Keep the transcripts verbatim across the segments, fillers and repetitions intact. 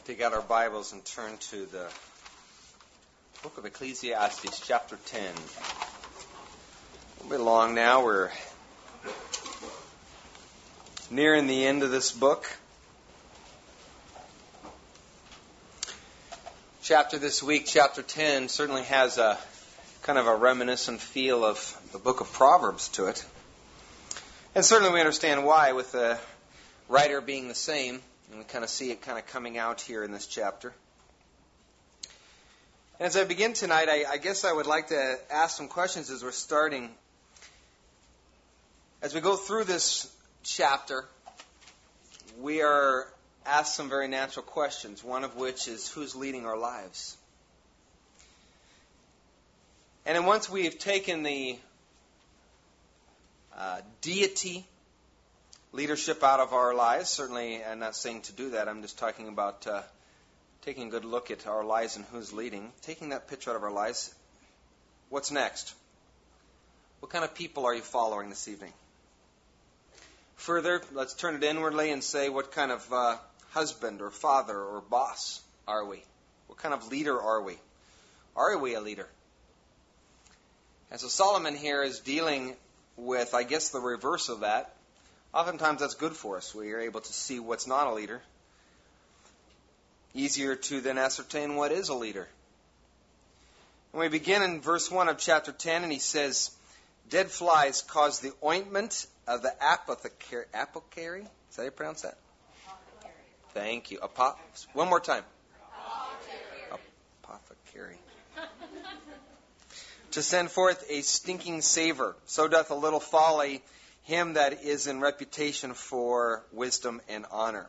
Take out our Bibles and turn to the book of Ecclesiastes, chapter ten. A little bit long now. We're nearing the end of this book. Chapter this week, chapter ten, certainly has a kind of a reminiscent feel of the book of Proverbs to it. And certainly we understand why, with the writer being the same. And we kind of see it kind of coming out here in this chapter. And as I begin tonight, I, I guess I would like to ask some questions as we're starting. As we go through this chapter, we are asked some very natural questions, one of which is, who's leading our lives? And then once we've taken the uh, deity leadership out of our lives, certainly I'm not saying to do that, I'm just talking about uh, taking a good look at our lives and who's leading, taking that picture out of our lives. What's next? What kind of people are you following this evening? Further, let's turn it inwardly and say, what kind of uh, husband or father or boss are we? What kind of leader are we? Are we a leader? And so Solomon here is dealing with, I guess, the reverse of that. Oftentimes that's good for us. We are able to see what's not a leader. Easier to then ascertain what is a leader. And we begin in verse one of chapter ten, and he says, dead flies cause the ointment of the apothecary. Apothecary? Is that how you pronounce that? Apothecary. Thank you. Apo- One more time. Apothecary. Apothecary. To send forth a stinking savor, so doth a little folly him that is in reputation for wisdom and honor.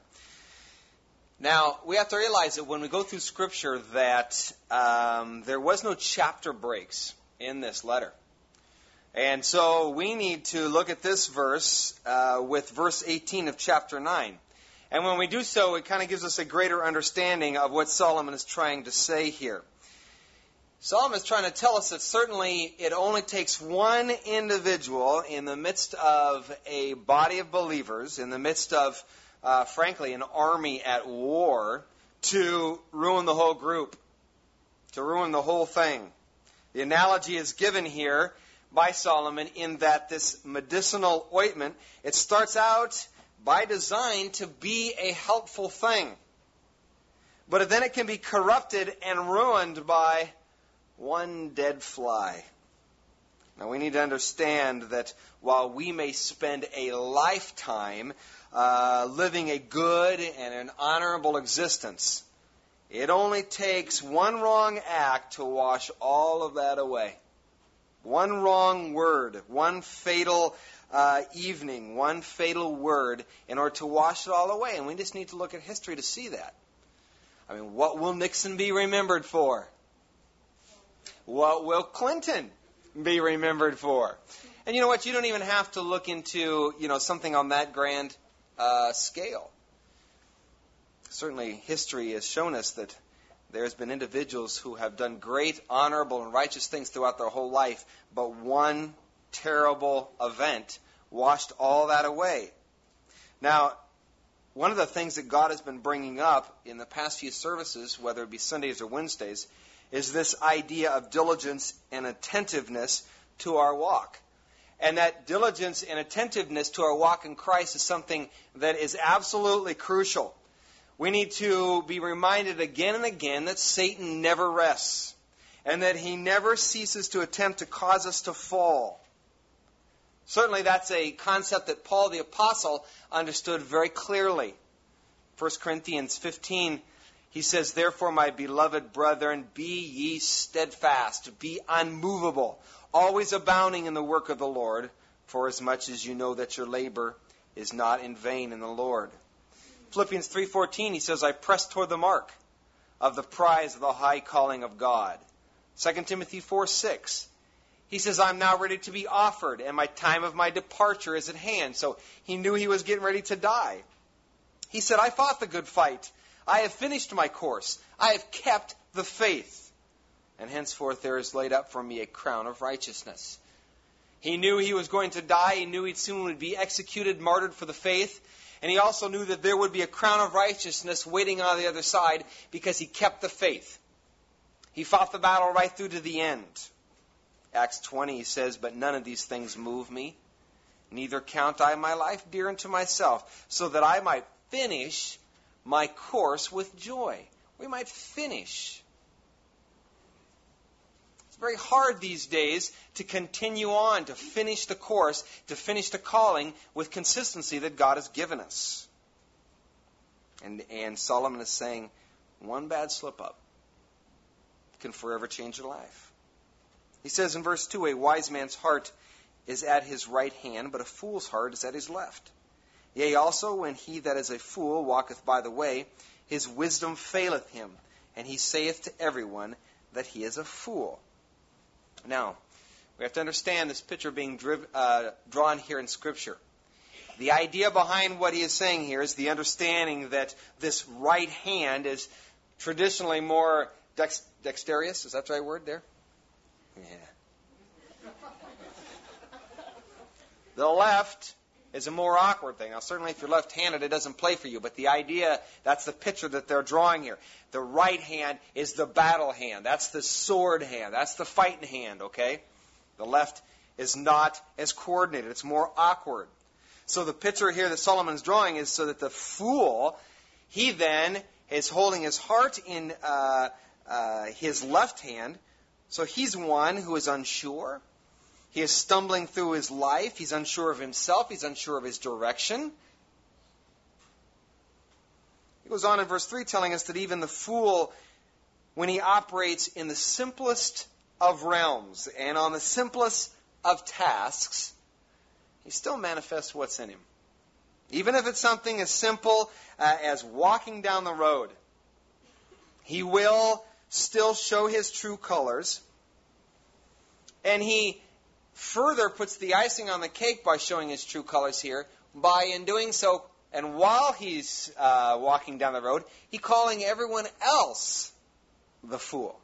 Now, we have to realize that when we go through Scripture that um, there was no chapter breaks in this letter. And so we need to look at this verse uh, with verse eighteen of chapter nine. And when we do so, it kind of gives us a greater understanding of what Solomon is trying to say here. Solomon is trying to tell us that certainly it only takes one individual in the midst of a body of believers, in the midst of, uh, frankly, an army at war, to ruin the whole group, to ruin the whole thing. The analogy is given here by Solomon in that this medicinal ointment, it starts out by design to be a helpful thing. But then it can be corrupted and ruined by one dead fly. Now we need to understand that while we may spend a lifetime uh, living a good and an honorable existence, it only takes one wrong act to wash all of that away. One wrong word, one fatal uh, evening, one fatal word in order to wash it all away. And we just need to look at history to see that. I mean, what will Nixon be remembered for? What will Clinton be remembered for? And you know what? You don't even have to look into, you know, something on that grand uh, scale. Certainly, history has shown us that there's been individuals who have done great, honorable, and righteous things throughout their whole life, but one terrible event washed all that away. Now, one of the things that God has been bringing up in the past few services, whether it be Sundays or Wednesdays, is this idea of diligence and attentiveness to our walk. And that diligence and attentiveness to our walk in Christ is something that is absolutely crucial. We need to be reminded again and again that Satan never rests, and that he never ceases to attempt to cause us to fall. Certainly that's a concept that Paul the Apostle understood very clearly. First Corinthians fifteen, he says, therefore, my beloved brethren, be ye steadfast, be unmovable, always abounding in the work of the Lord, for as much as you know that your labor is not in vain in the Lord. Philippians three fourteen, he says, I press toward the mark of the prize of the high calling of God. Second Timothy four six, he says, I'm now ready to be offered, and my time of my departure is at hand. So he knew he was getting ready to die. He said, I fought the good fight. I have finished my course. I have kept the faith. And henceforth there is laid up for me a crown of righteousness. He knew he was going to die. He knew he soon would be executed, martyred for the faith. And he also knew that there would be a crown of righteousness waiting on the other side because he kept the faith. He fought the battle right through to the end. Acts twenty says, "But none of these things move me. Neither count I my life dear unto myself, so that I might finish my course with joy." We might finish. It's very hard these days to continue on, to finish the course, to finish the calling with consistency that God has given us. And, and Solomon is saying, one bad slip-up can forever change your life. He says in verse two, "A wise man's heart is at his right hand, but a fool's heart is at his left. Yea, also, when he that is a fool walketh by the way, his wisdom faileth him, and he saith to everyone that he is a fool." Now, we have to understand this picture being driv- uh, drawn here in Scripture. The idea behind what he is saying here is the understanding that this right hand is traditionally more dex- dexterous. Is that the right word there? Yeah. The left is a more awkward thing. Now, certainly if you're left-handed, it doesn't play for you. But the idea, that's the picture that they're drawing here. The right hand is the battle hand. That's the sword hand. That's the fighting hand, okay? The left is not as coordinated. It's more awkward. So the picture here that Solomon's drawing is so that the fool, he then is holding his heart in uh, uh, his left hand. So he's one who is unsure. He is stumbling through his life. He's unsure of himself. He's unsure of his direction. He goes on in verse three telling us that even the fool, when he operates in the simplest of realms and on the simplest of tasks, he still manifests what's in him. Even if it's something as simple uh, as walking down the road, he will still show his true colors. And he further puts the icing on the cake by showing his true colors here, by in doing so, and while he's uh, walking down the road, he calling everyone else the fool.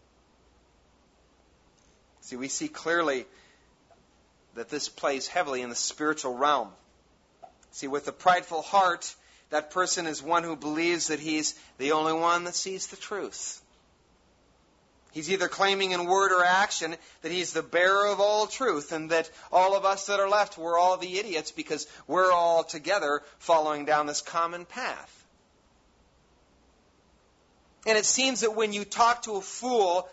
See, we see clearly that this plays heavily in the spiritual realm. See, with a prideful heart, that person is one who believes that he's the only one that sees the truth. He's either claiming in word or action that he's the bearer of all truth and that all of us that are left, we're all the idiots because we're all together following down this common path. And it seems that when you talk to a fool,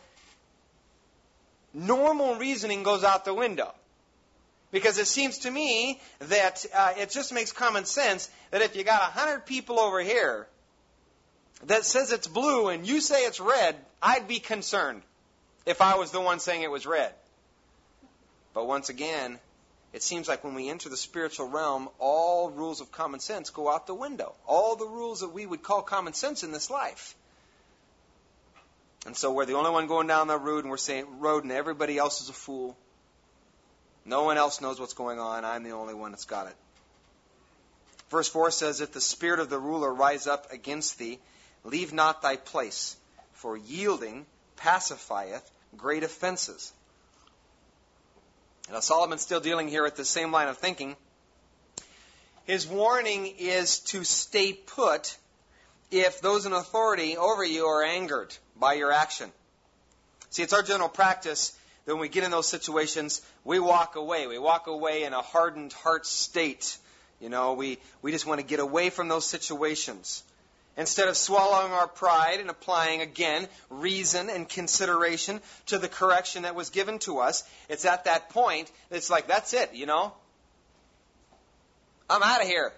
normal reasoning goes out the window. Because it seems to me that uh, it just makes common sense that if you got a hundred people over here that says it's blue and you say it's red, I'd be concerned if I was the one saying it was red. But once again, it seems like when we enter the spiritual realm, all rules of common sense go out the window. All the rules that we would call common sense in this life. And so we're the only one going down that road and we're saying road and everybody else is a fool. No one else knows what's going on. I'm the only one that's got it. Verse four says, "If the spirit of the ruler rise up against thee, leave not thy place, for yielding pacifieth great offenses." Now Solomon's still dealing here with the same line of thinking. His warning is to stay put if those in authority over you are angered by your action. See, it's our general practice that when we get in those situations, we walk away. We walk away in a hardened heart state. You know, we, we just want to get away from those situations. Instead of swallowing our pride and applying, again, reason and consideration to the correction that was given to us, it's at that point, it's like, that's it, you know. I'm out of here.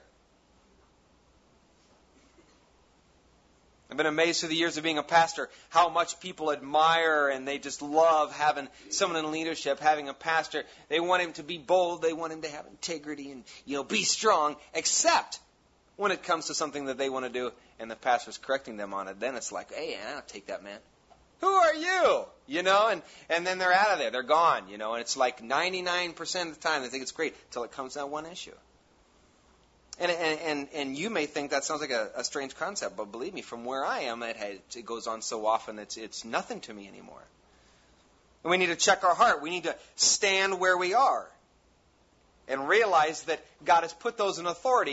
I've been amazed through the years of being a pastor how much people admire and they just love having someone in leadership, having a pastor. They want him to be bold. They want him to have integrity and, you know, be strong, except when it comes to something that they want to do and the pastor's correcting them on it. Then it's like, hey, I don't take that man. Who are you? You know, and, and then they're out of there. They're gone, you know, and it's like ninety-nine percent of the time they think it's great until it comes to that one issue. And, and and and you may think that sounds like a, a strange concept, but believe me, from where I am, it, has, it goes on so often, it's it's nothing to me anymore. And we need to check our heart. We need to stand where we are and realize that God has put those in authority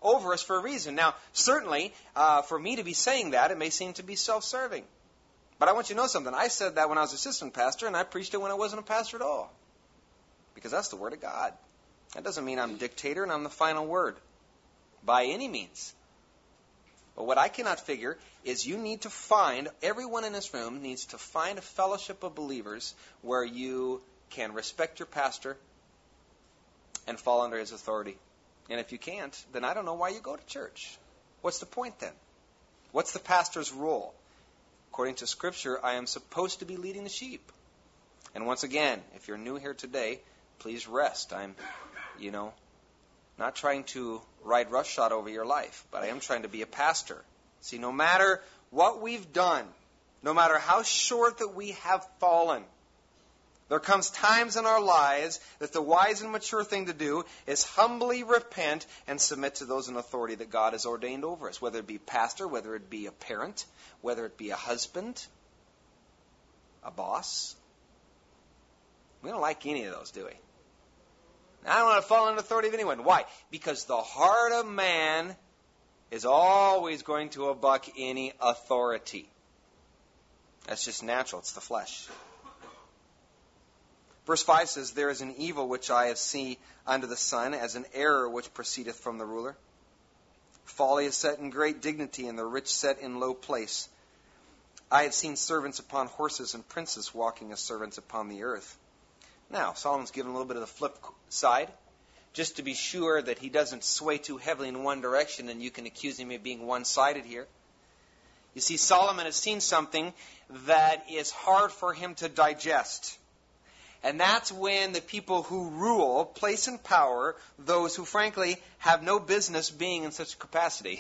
over us for a reason. Now, certainly, uh, for me to be saying that, it may seem to be self-serving. But I want you to know something. I said that when I was assistant pastor, and I preached it when I wasn't a pastor at all. Because that's the Word of God. That doesn't mean I'm a dictator and I'm the final word. By any means. But what I cannot figure is you need to find, everyone in this room needs to find a fellowship of believers where you can respect your pastor and fall under his authority. And if you can't, then I don't know why you go to church. What's the point then? What's the pastor's role? According to Scripture, I am supposed to be leading the sheep. And once again, if you're new here today, please rest. I'm, you know, not trying to ride roughshod over your life, but I am trying to be a pastor. See, no matter what we've done, no matter how short that we have fallen, there comes times in our lives that the wise and mature thing to do is humbly repent and submit to those in authority that God has ordained over us, whether it be pastor, whether it be a parent, whether it be a husband, a boss. We don't like any of those, do we? I don't want to fall under authority of anyone. Why? Because the heart of man is always going to abut any authority. That's just natural. It's the flesh. Verse five says, there is an evil which I have seen under the sun, as an error which proceedeth from the ruler. Folly is set in great dignity, and the rich set in low place. I have seen servants upon horses, and princes walking as servants upon the earth. Now, Solomon's given a little bit of the flip side, just to be sure that he doesn't sway too heavily in one direction, and you can accuse him of being one-sided here. You see, Solomon has seen something that is hard for him to digest. And that's when the people who rule place in power those who, frankly, have no business being in such capacity.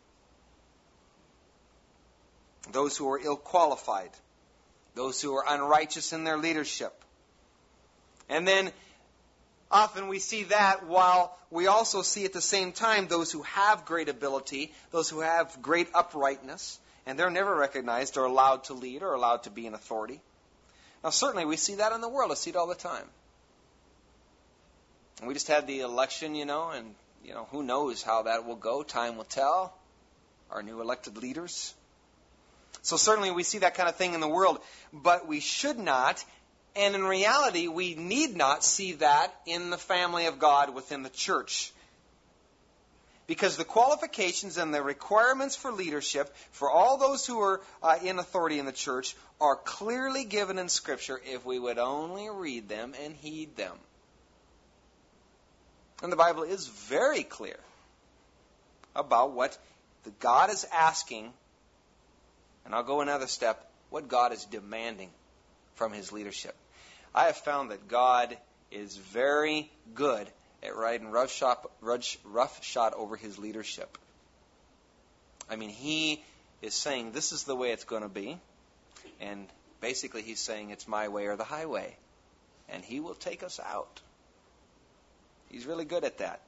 Those who are ill-qualified. Those who are unrighteous in their leadership. And then often we see that while we also see at the same time those who have great ability, those who have great uprightness, and they're never recognized or allowed to lead or allowed to be in authority. Now, certainly we see that in the world. I see it all the time. And we just had the election, you know, and, you know, who knows how that will go. Time will tell. Our new elected leaders. So certainly we see that kind of thing in the world. But we should not, and in reality, we need not see that in the family of God within the church. Because the qualifications and the requirements for leadership for all those who are uh, in authority in the church are clearly given in Scripture if we would only read them and heed them. And the Bible is very clear about what the God is asking, and I'll go another step, what God is demanding from His leadership. I have found that God is very good at riding roughshod, roughshod over His leadership. I mean, He is saying this is the way it's going to be, and basically He's saying it's my way or the highway, and He will take us out. He's really good at that.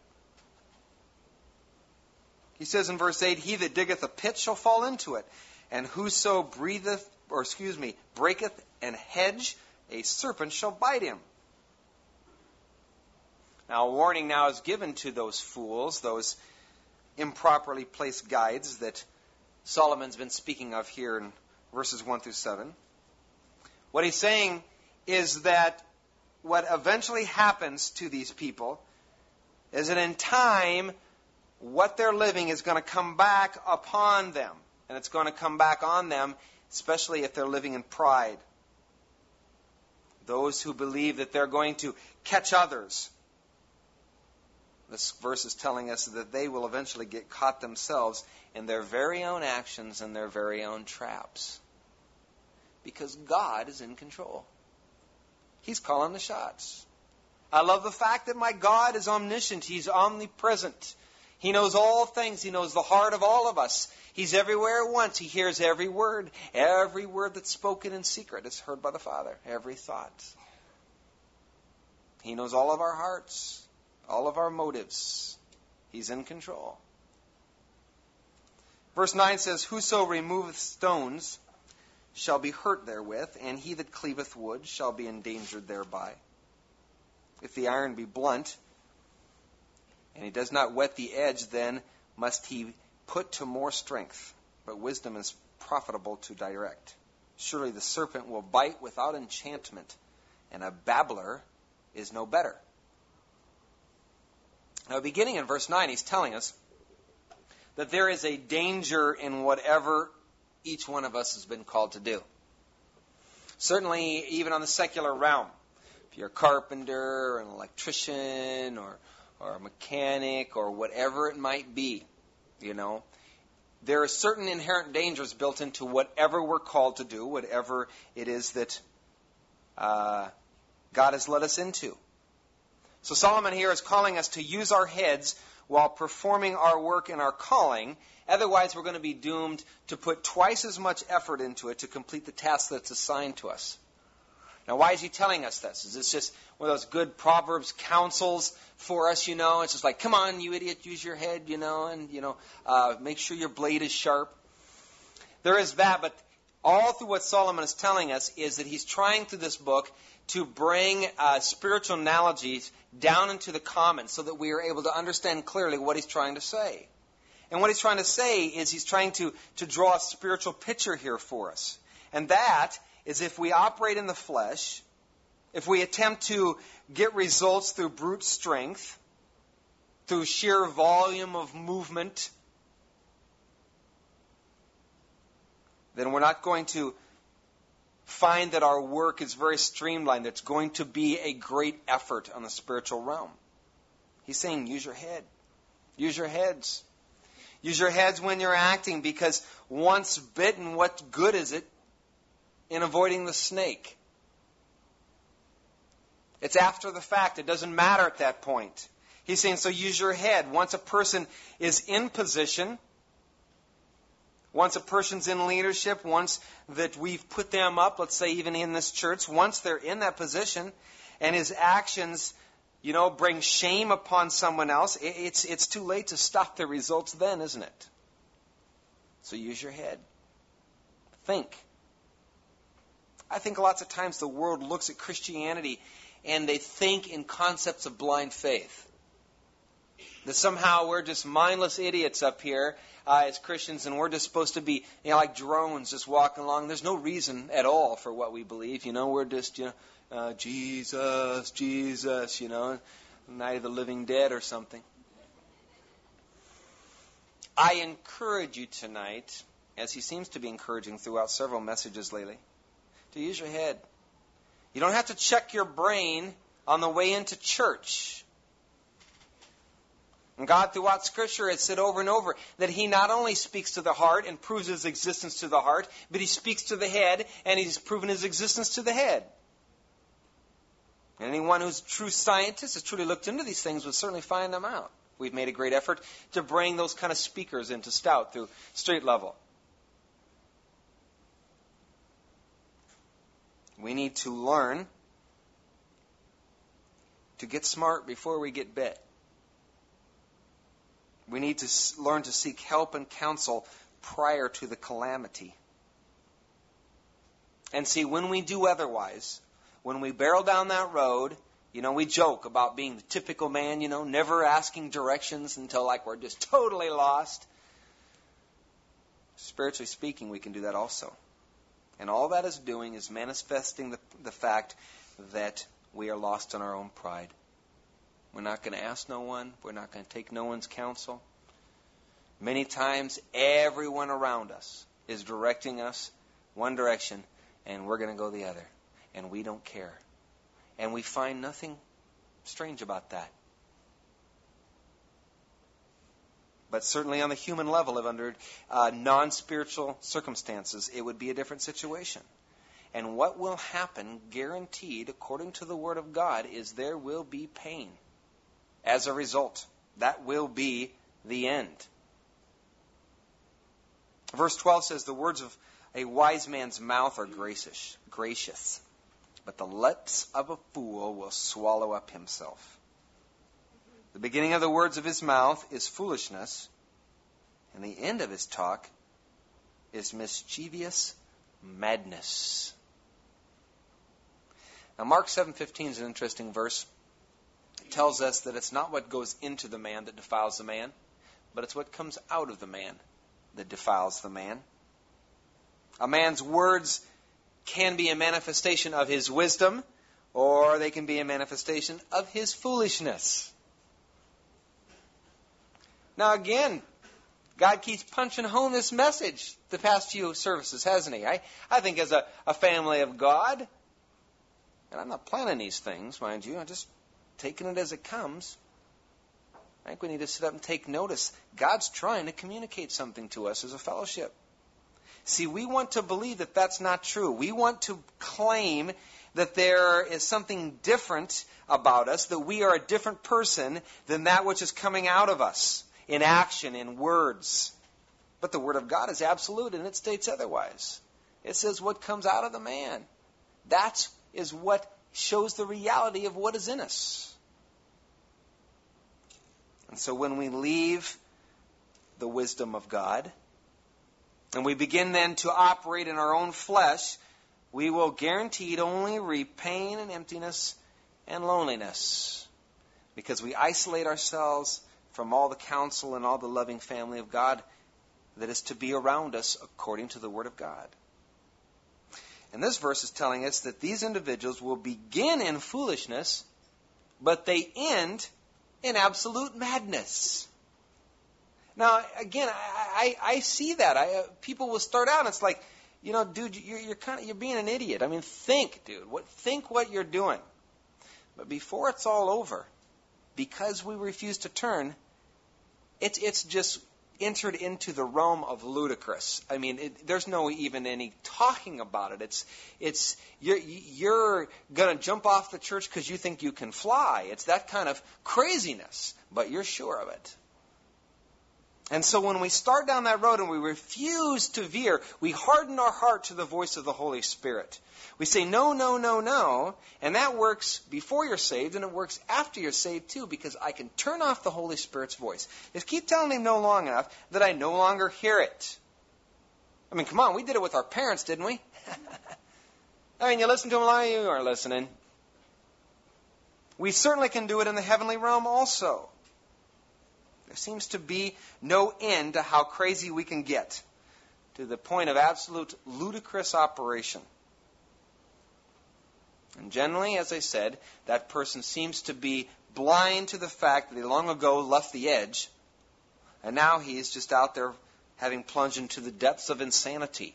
He says in verse eight, he that diggeth a pit shall fall into it, and whoso breatheth, or excuse me, breaketh an hedge, a serpent shall bite him. Now, a warning now is given to those fools, those improperly placed guides that Solomon's been speaking of here in verses one through seven. What he's saying is that what eventually happens to these people is that in time, what they're living is going to come back upon them. And it's going to come back on them, especially if they're living in pride. Those who believe that they're going to catch others. This verse is telling us that they will eventually get caught themselves in their very own actions and their very own traps. Because God is in control. He's calling the shots. I love the fact that my God is omniscient. He's omnipresent. He knows all things. He knows the heart of all of us. He's everywhere at once. He hears every word. Every word that's spoken in secret is heard by the Father. Every thought. He knows all of our hearts. All of our motives. He's in control. Verse nine says, whoso removeth stones shall be hurt therewith, and he that cleaveth wood shall be endangered thereby. If the iron be blunt, and he does not whet the edge, then must he put to more strength, but wisdom is profitable to direct. Surely the serpent will bite without enchantment, and a babbler is no better. Now, beginning in verse nine, he's telling us that there is a danger in whatever each one of us has been called to do. Certainly, even on the secular realm, if you're a carpenter or an electrician or, or a mechanic or whatever it might be, you know, there are certain inherent dangers built into whatever we're called to do, whatever it is that uh, God has led us into. So Solomon here is calling us to use our heads while performing our work in our calling. Otherwise, we're going to be doomed to put twice as much effort into it to complete the task that's assigned to us. Now, why is he telling us this? Is this just one of those good Proverbs counsels for us, you know? It's just like, come on, you idiot, use your head, you know, and, you know, uh, make sure your blade is sharp. There is that, but all through what Solomon is telling us is that he's trying through this book to bring uh, spiritual analogies down into the common so that we are able to understand clearly what he's trying to say. And what he's trying to say is he's trying to, to draw a spiritual picture here for us. And that is if we operate in the flesh, if we attempt to get results through brute strength, through sheer volume of movement, then we're not going to find that our work is very streamlined. It's going to be a great effort on the spiritual realm. He's saying use your head. Use your heads. Use your heads when you're acting, because once bitten, what good is it in avoiding the snake? It's after the fact. It doesn't matter at that point. He's saying, so use your head. Once a person is in position, once a person's in leadership, once that we've put them up, let's say even in this church, once they're in that position and his actions, you know, bring shame upon someone else, it's, it's too late to stop the results then, isn't it? So use your head. Think. I think lots of times the world looks at Christianity and they think in concepts of blind faith. That somehow we're just mindless idiots up here uh, as Christians, and we're just supposed to be, you know, like drones just walking along. There's no reason at all for what we believe. You know, we're just, you know, uh, Jesus, Jesus, you know, Night of the Living Dead or something. I encourage you tonight, as he seems to be encouraging throughout several messages lately, to use your head. You don't have to check your brain on the way into church. And God, throughout Scripture, has said over and over that he not only speaks to the heart and proves his existence to the heart, but he speaks to the head, and he's proven his existence to the head. And anyone who's a true scientist has truly looked into these things would certainly find them out. We've made a great effort to bring those kind of speakers into Stout through Straight Level. We need to learn to get smart before we get bit. We need to learn to seek help and counsel prior to the calamity. And see, when we do otherwise, when we barrel down that road, you know, we joke about being the typical man, you know, never asking directions until like we're just totally lost. Spiritually speaking, we can do that also. And all that is doing is manifesting the, the fact that we are lost in our own pride. We're not going to ask no one. We're not going to take no one's counsel. Many times, everyone around us is directing us one direction, and we're going to go the other. And we don't care. And we find nothing strange about that. But certainly on the human level, if under uh, non-spiritual circumstances, it would be a different situation. And what will happen, guaranteed, according to the Word of God, is there will be pain. As a result, that will be the end. Verse twelve says, the words of a wise man's mouth are gracious, gracious, but the lips of a fool will swallow up himself. The beginning of the words of his mouth is foolishness, and the end of his talk is mischievous madness. Now, Mark seven fifteen is an interesting verse. It tells us that it's not what goes into the man that defiles the man, but it's what comes out of the man that defiles the man. A man's words can be a manifestation of his wisdom, or they can be a manifestation of his foolishness. Now again, God keeps punching home this message the past few services, hasn't he? I, I think as a, a family of God, and I'm not planning these things, mind you, I'm just taking it as it comes. I think we need to sit up and take notice. God's trying to communicate something to us as a fellowship. See, we want to believe that that's not true. We want to claim that there is something different about us, that we are a different person than that which is coming out of us in action, in words. But the Word of God is absolute, and it states otherwise. It says what comes out of the man. That is what shows the reality of what is in us. And so when we leave the wisdom of God, and we begin then to operate in our own flesh, we will guaranteed only reap pain and emptiness and loneliness, because we isolate ourselves from all the counsel and all the loving family of God that is to be around us according to the Word of God. And this verse is telling us that these individuals will begin in foolishness, but they end in absolute madness. Now, again, I, I, I see that. I, uh, people will start out, and it's like, you know, dude, you're, you're kind of you're being an idiot. I mean, think, dude. What, think what you're doing. But before it's all over, because we refuse to turn, it's it's just entered into the realm of ludicrous. I mean, it, there's no even any talking about it. It's it's you're you're gonna jump off the church because you think you can fly. It's that kind of craziness, but you're sure of it. And so when we start down that road and we refuse to veer, we harden our heart to the voice of the Holy Spirit. We say, no, no, no, no. And that works before you're saved, and it works after you're saved too, because I can turn off the Holy Spirit's voice. Just keep telling him no long enough that I no longer hear it. I mean, come on, we did it with our parents, didn't we? I mean, you listen to them while you are listening. We certainly can do it in the heavenly realm also. There seems to be no end to how crazy we can get, to the point of absolute ludicrous operation. And generally, as I said, that person seems to be blind to the fact that he long ago left the edge, and now he is just out there having plunged into the depths of insanity.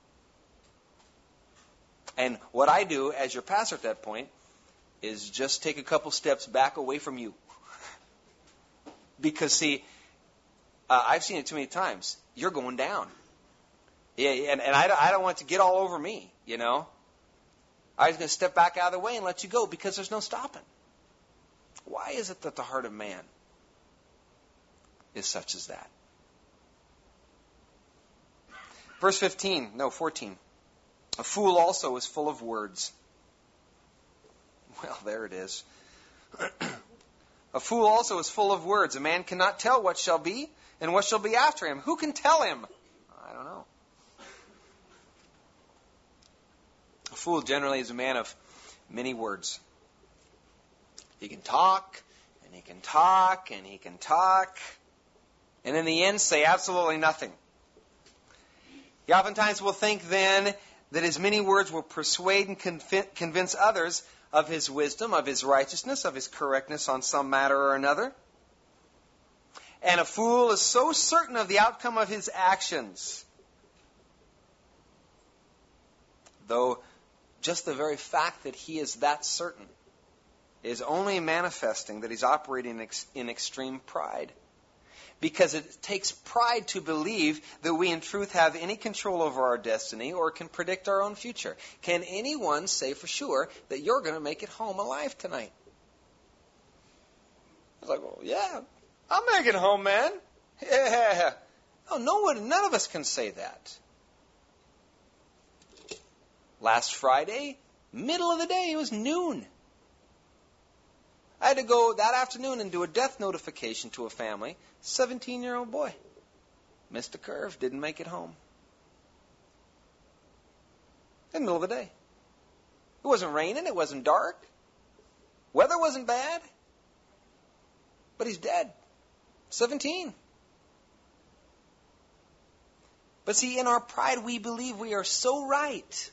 And what I do as your pastor at that point is just take a couple steps back away from you. Because, see, uh, I've seen it too many times. You're going down. Yeah, and, and I, I don't want it to get all over me, you know. I was going to step back out of the way and let you go because there's no stopping. Why is it that the heart of man is such as that? Verse fifteen, no, fourteen. A fool also is full of words. Well, there it is. A fool also is full of words. A man cannot tell what shall be and what shall be after him. Who can tell him? I don't know. A fool generally is a man of many words. He can talk, and he can talk, and he can talk, and in the end say absolutely nothing. He oftentimes will think then that his many words will persuade and convince others of his wisdom, of his righteousness, of his correctness on some matter or another. And a fool is so certain of the outcome of his actions, though just the very fact that he is that certain is only manifesting that he's operating in extreme pride. Because it takes pride to believe that we in truth have any control over our destiny or can predict our own future. Can anyone say for sure that you're going to make it home alive tonight? It's like, well, yeah, I'll make it home, man. Yeah. No, no one, none of us can say that. Last Friday, middle of the day, it was noon. I had to go that afternoon and do a death notification to a family. seventeen-year-old boy. Missed the curve, didn't make it home. In the middle of the day. It wasn't raining, it wasn't dark. Weather wasn't bad. But he's dead. seventeen. But see, in our pride, we believe we are so right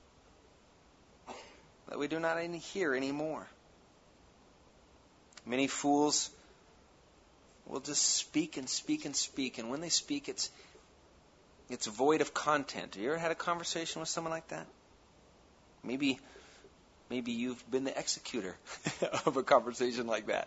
that we do not any hear anymore. Many fools will just speak and speak and speak, and when they speak, it's it's void of content. Have you ever had a conversation with someone like that? Maybe, maybe you've been the executor of a conversation like that.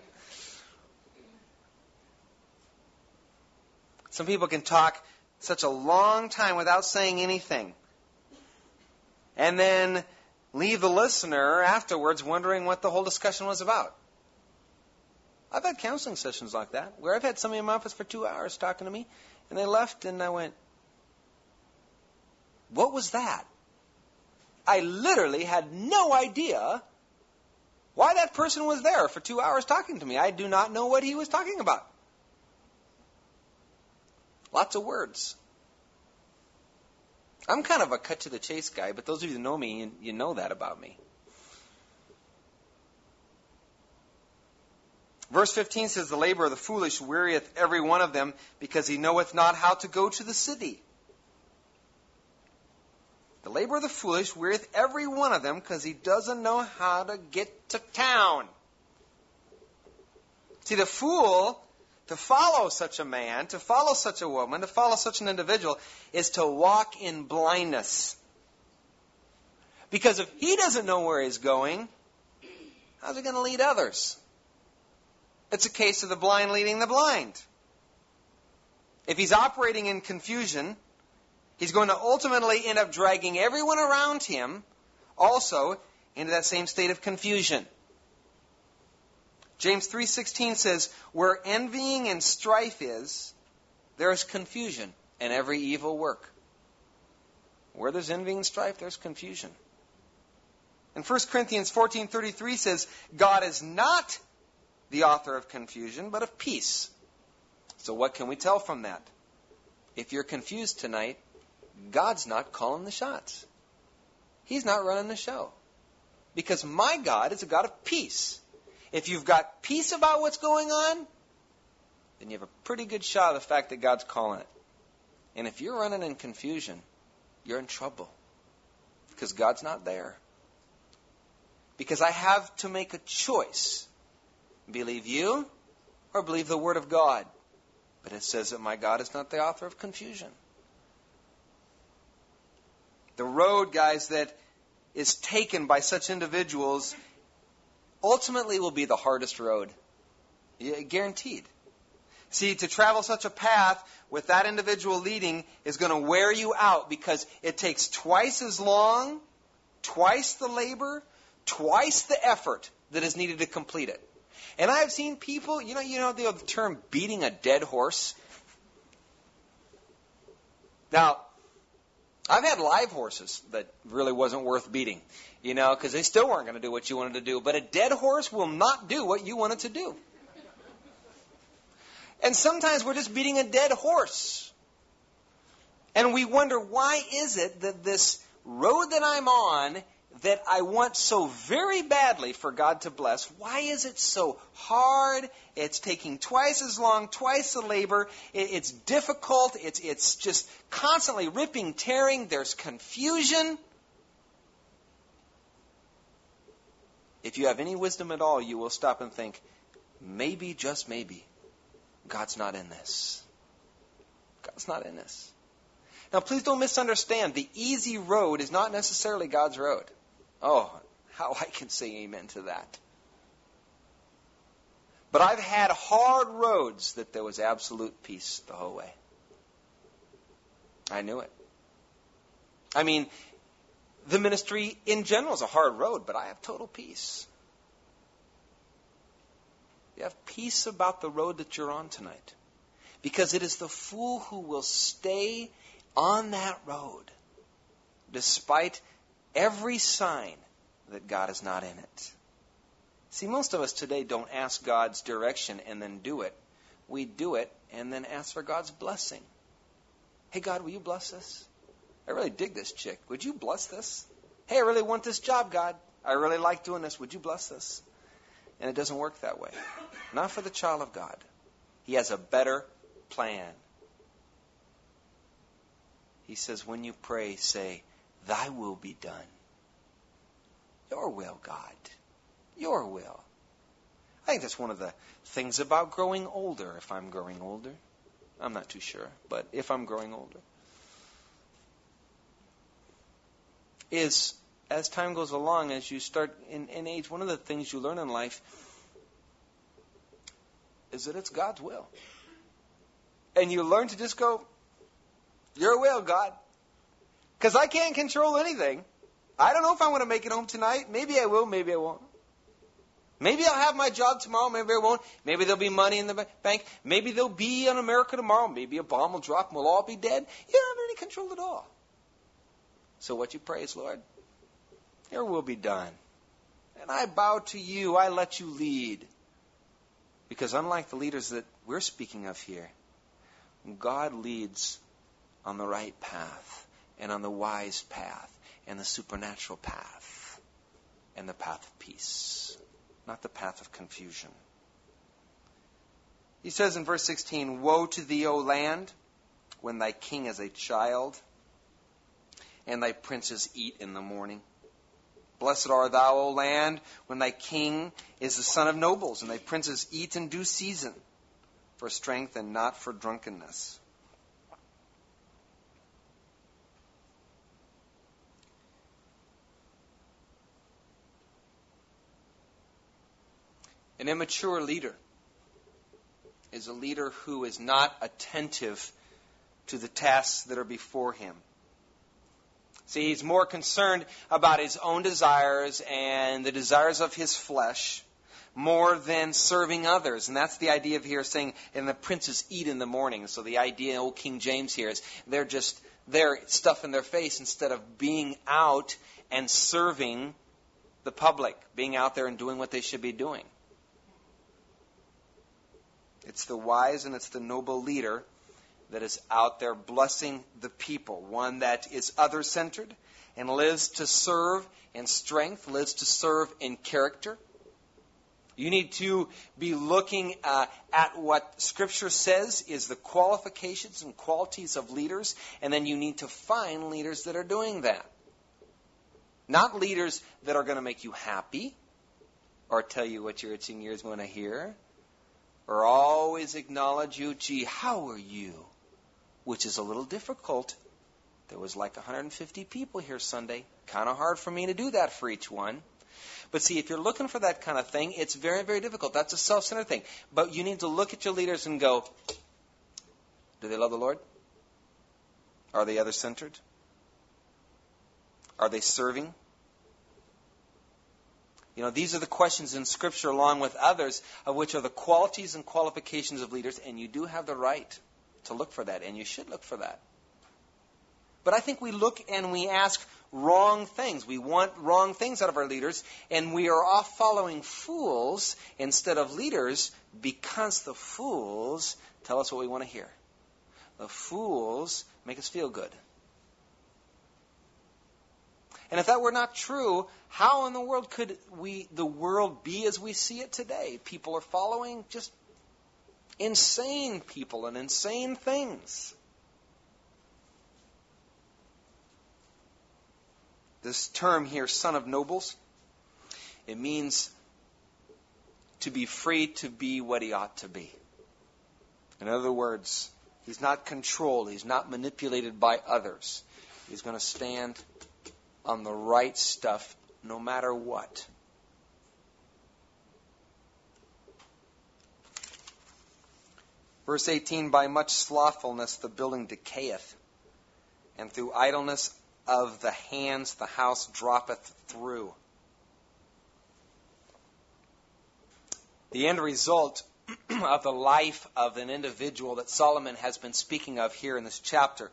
Some people can talk such a long time without saying anything, and then leave the listener afterwards wondering what the whole discussion was about. I've had counseling sessions like that, where I've had somebody in my office for two hours talking to me, and they left, and I went, what was that? I literally had no idea why that person was there for two hours talking to me. I do not know what he was talking about. Lots of words. I'm kind of a cut-to-the-chase guy, but those of you who know me, you, you know that about me. Verse fifteen says, the labor of the foolish wearieth every one of them, because he knoweth not how to go to the city. The labor of the foolish wearieth every one of them, because he doesn't know how to get to town. See, the fool, to follow such a man, to follow such a woman, to follow such an individual, is to walk in blindness. Because if he doesn't know where he's going, how's he going to lead others? It's a case of the blind leading the blind. If he's operating in confusion, he's going to ultimately end up dragging everyone around him also into that same state of confusion. James three sixteen says, where envying and strife is, there is confusion and every evil work. Where there's envying and strife, there's confusion. And First Corinthians fourteen thirty-three says, God is not the author of confusion, but of peace. So what can we tell from that? If you're confused tonight, God's not calling the shots. He's not running the show. Because my God is a God of peace. If you've got peace about what's going on, then you have a pretty good shot of the fact that God's calling it. And if you're running in confusion, you're in trouble. Because God's not there. Because I have to make a choice. Believe you or believe the Word of God. But it says that my God is not the author of confusion. The road, guys, that is taken by such individuals ultimately will be the hardest road. Guaranteed. See, to travel such a path with that individual leading is going to wear you out because it takes twice as long, twice the labor, twice the effort that is needed to complete it. And I've seen people, you know, you know the term beating a dead horse? Now, I've had live horses that really wasn't worth beating, you know, because they still weren't going to do what you wanted to do. But a dead horse will not do what you want it to do. And sometimes we're just beating a dead horse. And we wonder, why is it that this road that I'm on, that I want so very badly for God to bless, why is it so hard? It's taking twice as long, twice the labor. It's difficult. It's, it's just constantly ripping, tearing. There's confusion. If you have any wisdom at all, you will stop and think, maybe, just maybe, God's not in this. God's not in this. Now, please don't misunderstand. The easy road is not necessarily God's road. Oh, how I can say amen to that. But I've had hard roads that there was absolute peace the whole way. I knew it. I mean, the ministry in general is a hard road, but I have total peace. You have peace about the road that you're on tonight. Because it is the fool who will stay on that road despite every sign that God is not in it. See, most of us today don't ask God's direction and then do it. We do it and then ask for God's blessing. Hey, God, will you bless this? I really dig this chick. Would you bless this? Hey, I really want this job, God. I really like doing this. Would you bless this? And it doesn't work that way. Not for the child of God. He has a better plan. He says, when you pray, say, thy will be done. Your will, God. Your will. I think that's one of the things about growing older, if I'm growing older. I'm not too sure, but if I'm growing older, is as time goes along, as you start in, in age, one of the things you learn in life is that it's God's will. And you learn to just go, your will, God. Because I can't control anything. I don't know if I'm going to make it home tonight. Maybe I will, maybe I won't. Maybe I'll have my job tomorrow, maybe I won't. Maybe there'll be money in the bank. Maybe there'll be in America tomorrow. Maybe a bomb will drop and we'll all be dead. You don't have any control at all. So what you pray is, Lord, your will be done. And I bow to you. I let you lead. Because unlike the leaders that we're speaking of here, God leads on the right path and on the wise path and the supernatural path and the path of peace, not the path of confusion. He says in verse sixteen, woe to thee, O land, when thy king is a child and thy princes eat in the morning. Blessed art thou, O land, when thy king is the son of nobles, and thy princes eat in due season, for strength and not for drunkenness. An immature leader is a leader who is not attentive to the tasks that are before him. See, he's more concerned about his own desires and the desires of his flesh more than serving others. And that's the idea of here saying, and the princes eat in the morning. So the idea in Old King James here is they're just, they're stuffing their face instead of being out and serving the public, being out there and doing what they should be doing. It's the wise and it's the noble leader that is out there blessing the people. One that is other-centered and lives to serve in strength, lives to serve in character. You need to be looking uh, at what Scripture says is the qualifications and qualities of leaders, and then you need to find leaders that are doing that. Not leaders that are going to make you happy or tell you what your itching ears want to hear or always acknowledge you, gee, how are you? Which is a little difficult. There was like one hundred fifty people here Sunday. Kind of hard for me to do that for each one. But see, if you're looking for that kind of thing, it's very, very difficult. That's a self-centered thing. But you need to look at your leaders and go, do they love the Lord? Are they other-centered? Are they serving? You know, these are the questions in Scripture along with others of which are the qualities and qualifications of leaders, and you do have the right to look for that, and you should look for that. But I think we look and we ask wrong things. We want wrong things out of our leaders, and we are off following fools instead of leaders because the fools tell us what we want to hear. The fools make us feel good. And if that were not true, how in the world could we the world be as we see it today? People are following just insane people and insane things. This term here, son of nobles, it means to be free to be what he ought to be. In other words, he's not controlled. He's not manipulated by others. He's going to stand on the right stuff no matter what. Verse eighteen, by much slothfulness the building decayeth, and through idleness of the hands the house droppeth through. The end result of the life of an individual that Solomon has been speaking of here in this chapter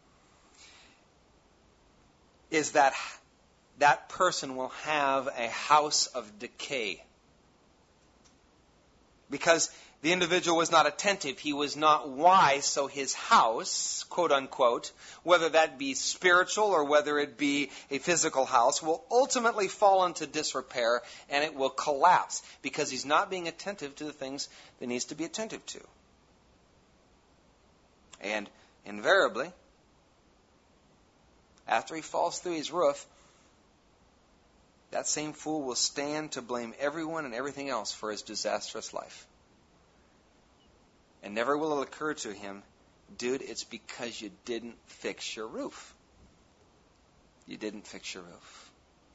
is that that person will have a house of decay. Because the individual was not attentive, he was not wise, so his house, quote unquote, whether that be spiritual or whether it be a physical house, will ultimately fall into disrepair and it will collapse because he's not being attentive to the things that he needs to be attentive to. And invariably, after he falls through his roof, that same fool will stand to blame everyone and everything else for his disastrous life. And never will it occur to him, dude, it's because you didn't fix your roof. You didn't fix your roof.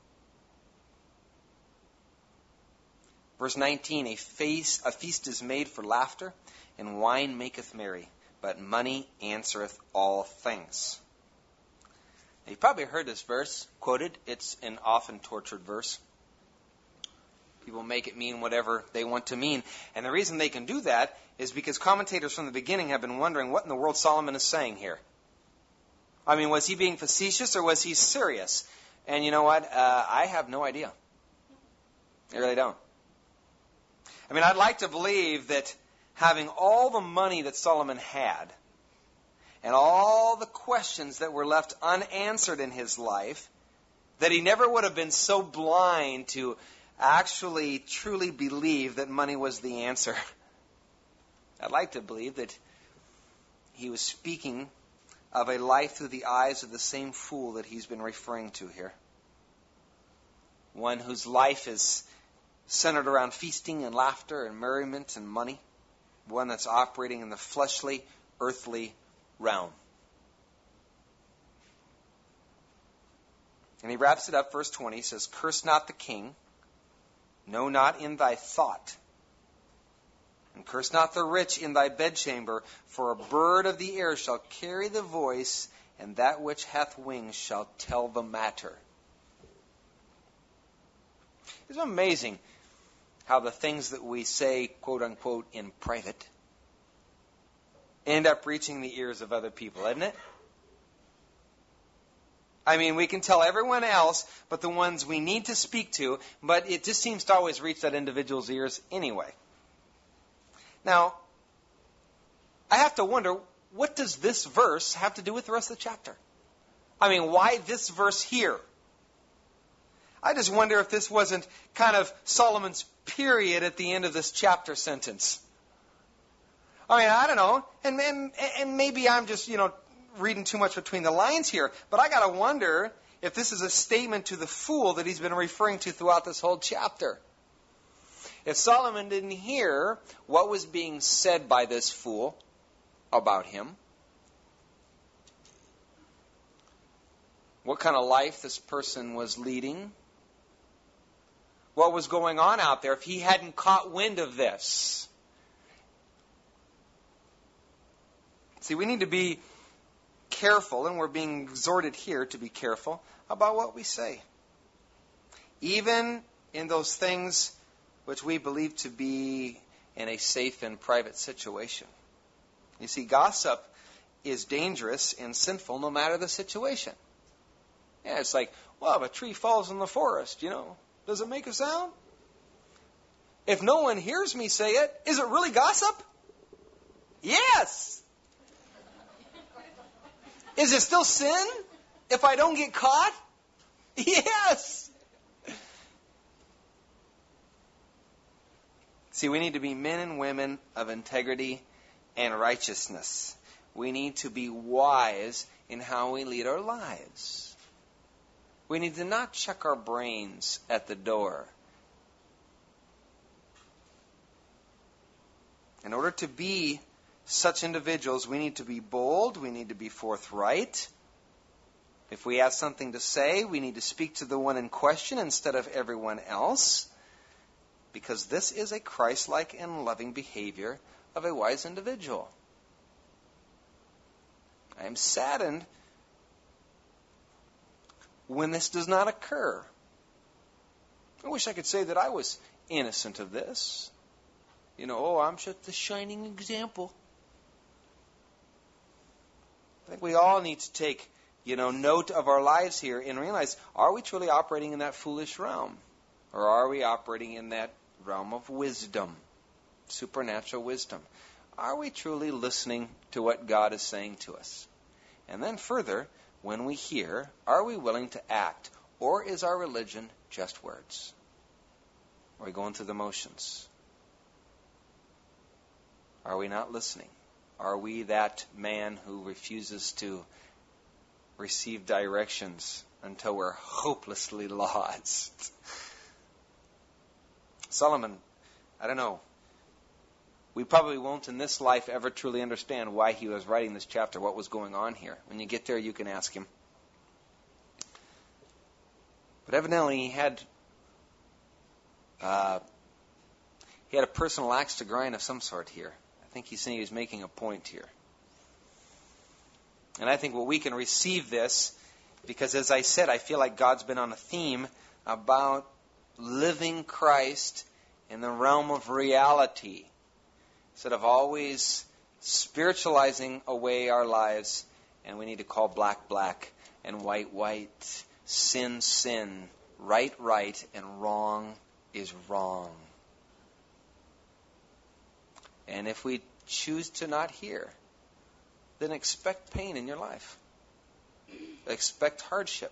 Verse nineteen, a, face, a feast is made for laughter, and wine maketh merry, but money answereth all things. Now, you've probably heard this verse quoted. It's an often tortured verse. People make it mean whatever they want to mean. And the reason they can do that is because commentators from the beginning have been wondering what in the world Solomon is saying here. I mean, was he being facetious or was he serious? And you know what? Uh, I have no idea. I really don't. I mean, I'd like to believe that having all the money that Solomon had and all the questions that were left unanswered in his life, that he never would have been so blind to actually truly believe that money was the answer. I'd like to believe that he was speaking of a life through the eyes of the same fool that he's been referring to here. One whose life is centered around feasting and laughter and merriment and money. One that's operating in the fleshly, earthly realm. And he wraps it up, verse twenty, he says, curse not the king, no, not in thy thought. And curse not the rich in thy bedchamber, for a bird of the air shall carry the voice, and that which hath wings shall tell the matter. It's amazing how the things that we say, quote unquote, in private, end up reaching the ears of other people, isn't it? I mean, we can tell everyone else but the ones we need to speak to, but it just seems to always reach that individual's ears anyway. Now, I have to wonder, what does this verse have to do with the rest of the chapter? I mean, why this verse here? I just wonder if this wasn't kind of Solomon's period at the end of this chapter sentence. I mean, I don't know, and, and, and maybe I'm just, you know, reading too much between the lines here, but I got to wonder if this is a statement to the fool that he's been referring to throughout this whole chapter. If Solomon didn't hear what was being said by this fool about him, what kind of life this person was leading, what was going on out there, if he hadn't caught wind of this. See, we need to be careful, and we're being exhorted here to be careful about what we say. Even in those things which we believe to be in a safe and private situation. You see, gossip is dangerous and sinful no matter the situation. Yeah, it's like, well, if a tree falls in the forest, you know, does it make a sound? If no one hears me say it, is it really gossip? Yes! Is it still sin if I don't get caught? Yes! See, we need to be men and women of integrity and righteousness. We need to be wise in how we lead our lives. We need to not check our brains at the door. In order to be such individuals, we need to be bold, we need to be forthright. If we have something to say, we need to speak to the one in question instead of everyone else, because this is a Christ-like and loving behavior of a wise individual. I am saddened when this does not occur. I wish I could say that I was innocent of this. You know, oh, I'm just the shining example. I think we all need to take, you know, note of our lives here and realize, are we truly operating in that foolish realm? Or are we operating in that realm of wisdom, supernatural wisdom? Are we truly listening to what God is saying to us? And then further, when we hear, are we willing to act? Or is our religion just words? Are we going through the motions? Are we not listening? Are we that man who refuses to receive directions until we're hopelessly lost. Solomon, I don't know. We probably won't in this life ever truly understand why he was writing this chapter, what was going on here. When you get there, you can ask him. But evidently he had uh, he had a personal axe to grind of some sort here. I think he's saying he was making a point here. And I think what we can receive this, because as I said, I feel like God's been on a theme about living Christ in the realm of reality, instead of always spiritualizing away our lives, and we need to call black black and white white, sin sin, right right, and wrong is wrong. And if we choose to not hear, then expect pain in your life. Expect hardship.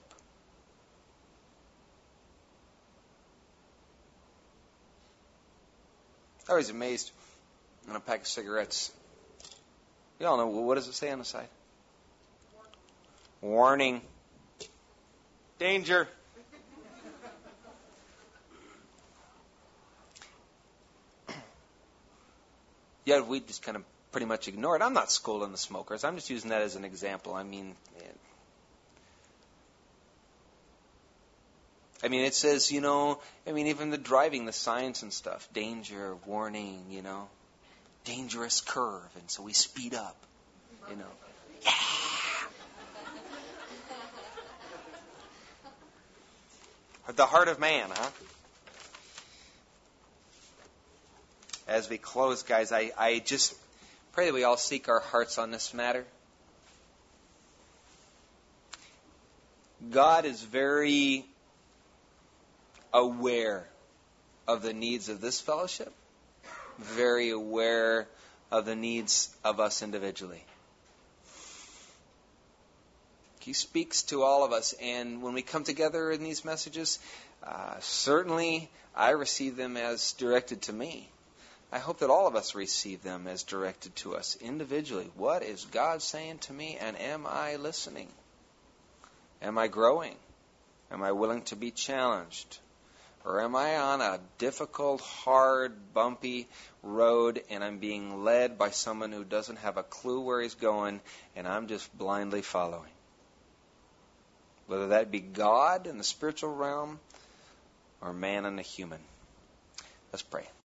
I was amazed on a pack of cigarettes. You all know, what does it say on the side? Warning. Danger. Yeah, we just kind of pretty much ignore it. I'm not scolding the smokers. I'm just using that as an example. I mean, I mean, it says, you know, I mean, even the driving, the signs and stuff, danger, warning, you know, dangerous curve, and so we speed up, you know. Yeah! The heart of man, huh? As we close, guys, I, I just pray that we all seek our hearts on this matter. God is very aware of the needs of this fellowship, very aware of the needs of us individually. He speaks to all of us, and when we come together in these messages, uh, certainly I receive them as directed to me. I hope that all of us receive them as directed to us individually. What is God saying to me, and am I listening? Am I growing? Am I willing to be challenged? Or am I on a difficult, hard, bumpy road, and I'm being led by someone who doesn't have a clue where he's going, and I'm just blindly following? Whether that be God in the spiritual realm or man and a human. Let's pray.